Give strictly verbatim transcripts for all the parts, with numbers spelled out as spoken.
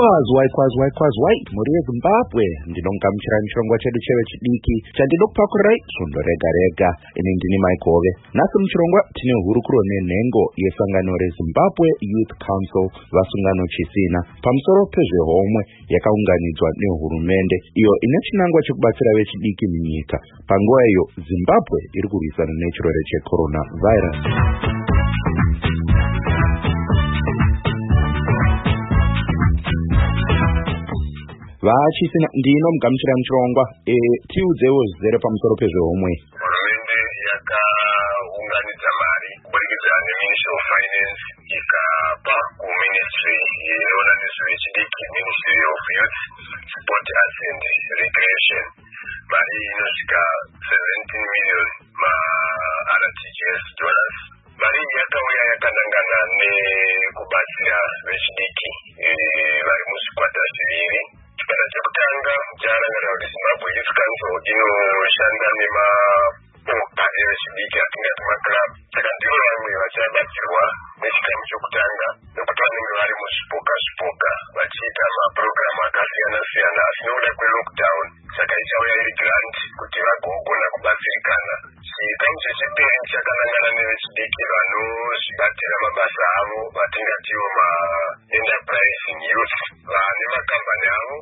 Waikwazi, waikwazi, waikwazi, wai, muri Zimbabwe, ndinongamuchira muchirongwa chedu chevechidiki chandinokupa kurai svondo rega rega. Ini ndini Mike Hove. Nhasi muchirongwa tine hurukuro nenhengo yesangano reZimbabwe Youth Council vasungano chisina pamusoro pezvehomwe yakaunganidzwa nehurumende iyo ine chinangwa chekubatsira vechidiki munyika. Panguva iyo Zimbabwe iri kurwisana nechirwere cheCoronavirus. Vachisina ndino mugamuchira muchirongwa e tiudzewo zvizere pamusoro pezvehomwe. Hurumende yakaunganidza mari kubudikidza neMinistry of Finance ikapa kuministry inoona nezvechidiki, Ministry of Youth, Sport Arts and Recreation, mari inosvika seventeen million ma-R T G S dollars. Mari yakauya yakanangana nekubatsira vechidiki vari muzvikwata zviviri. Chikwata chekutanga charangarira kuti Zimbabwe Youth Council inoshanda nemapoka evechidiki atingati maclub. Saka ndivo vamwe vachabatsirwa nechikamu chokutanga nekuti vanenge vari muzvipoka zvipoka vachiita mapurogiramu akasiyana siyana asi nokuda kwelockdown saka ichauya iri grant kuti vagogona kubatsirikana. Chikamu chechipiri chakanangana nevechidiki vanozvibatira mabasa avo vatingatiwo ma-enterprising youth vane makambani avo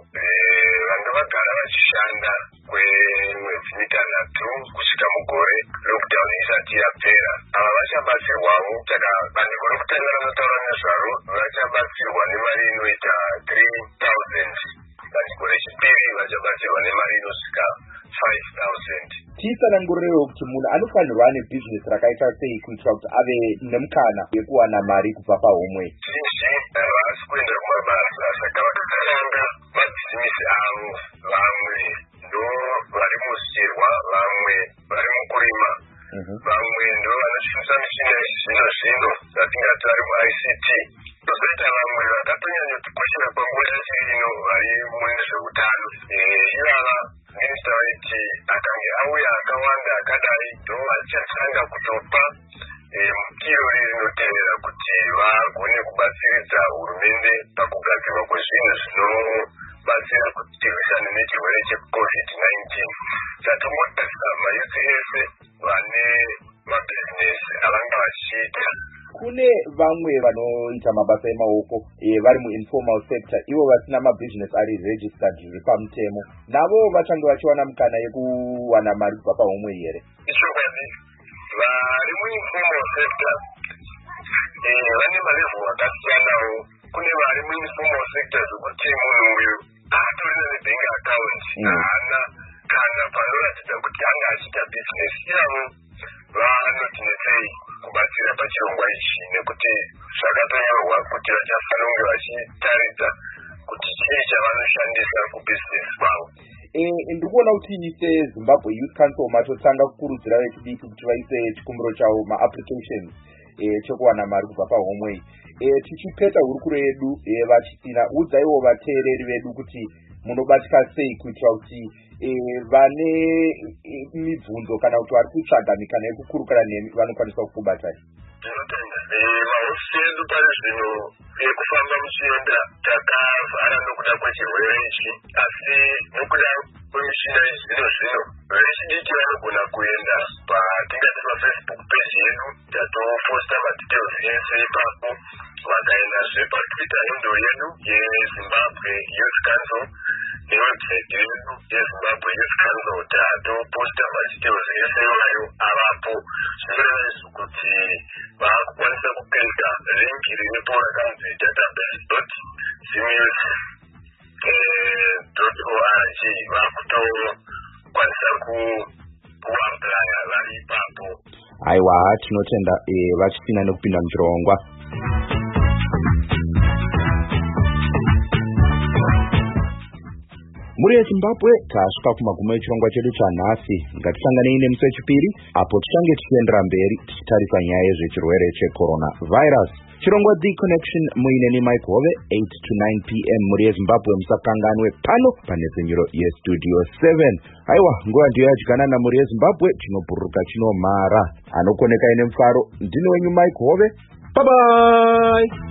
vanga vagara vachishanda kwemwedzi mitanhatu kusvika mugore lockdown isati yapera. Ava vachabatsirwawo. Saka bandiko rokutanga ranotaura nezvaro vachabatsirwa nemari inoita three thousand. Bandiko rechipiri vachabatsirwa nemari inosvika five thousand. Tisanangurirewo kuti munhu anofanirwa ane bhizinesi rakaita sei kuitira kuti ave nemukana wekuwana mari kubva pahomwe. Zhinji havasi kuenda kumabasa saka vakakaranga mabhizinesi avo. Vamwe ndo vari muzvirwa, vamwe vari mukurima, vamwe ndo vanoshandisa michina yezvino zvino zatingati vari mu-I C T. Tozoita vamwe vakatonyanyotikoshera panguva yacho ino vari mune zveutano. Ivava minista vaiti akange auya akawanda akadai ndo vachatanga kutopa mukiro rinotevera kuti vagone kubatsiridza hurumende pakugadzirwa kwezvinhu zvinobatsira kuti tirwisane nechirwere checovid nineteen. Chatombotarisa mayuth ese vane mabhizinesi avanga vachiita. Kune vamwe vanoita mabasa emaoko vari muinformal sector, ivo vasina mabhizinesi ari registered zviri pamutemo, navo vachange vachiwana mukana yekuwana mari kubva pahomwe here? Ichokwadi, vari muinformal sector vane malevhel akasiyanawo. Kune vari muinformal sector zvokuti munhu uyu atorina nebank account, haana kana panoratidza kuti anga achiita bhizinesi. Ivavo vanoti nesei kubatsira pachirongwa ichi nekuti zvakatonyorwa kuti vachafanira kunge vachitaridza kuti chii chavanoshandisa kubhizinesi kwavo. Ndikuona kuti seZimbabwe Youth Council matotanga kukurudzira vechidiki kuti vaise chikumbiro chavo ma-applications chekuwana mari kubva pahomwe. Tichipeta hurukuro yedu vachisina, udzaiwo vateereri vedu kuti munobatika sei kuitira kuti vane mibvunzo kana kuti vari kutsvaga mikana yekukurukana nemi vanokwanisa kukubatai. Ndinotenda mahofisi edu pari zvino ekufamba muchienda takavhara nokuda kwechirwere ichi, asi nokuda kwemishina yezvino zvino vechidiki vanogona kuenda patingati pafacebook page yedu tatoposta madetails ese ipapo. Vakaendazve patwitter handle yedu yeZimbabwe Youth Council newebsite yedu yeZimbabwe Youth Council tatoposta madetails ese iwayo avapo. Zvinoreva izvo kuti vaakukwanisa kupinda link riripo rakanzi database dot zimyouth dot org. Vaakutokwanisa kuaplaya vari ipapo. Aiwa, tinotenda vachisina nekupinda muchirongwa. Muri yeZimbabwe tasvika kumagumo echirongwa chedu chanhasi. Ngatisanganei nemusi wechipiri apo tichange tichiendera mberi tichitarisa nyaya yezvechirwere cheCoronavirus. Chirongwa The Connection muineni Mike Hove, eight to nine p m muri yeZimbabwe. Musakanganwe pano pane zenyuro yestudio seven. Aiwa, nguva ndiyo yadyiana muri yeZimbabwe, tinobhururuka chinomhara. Anokoneka ine mufaro, ndino wenyu Mike Hove. Bye bye.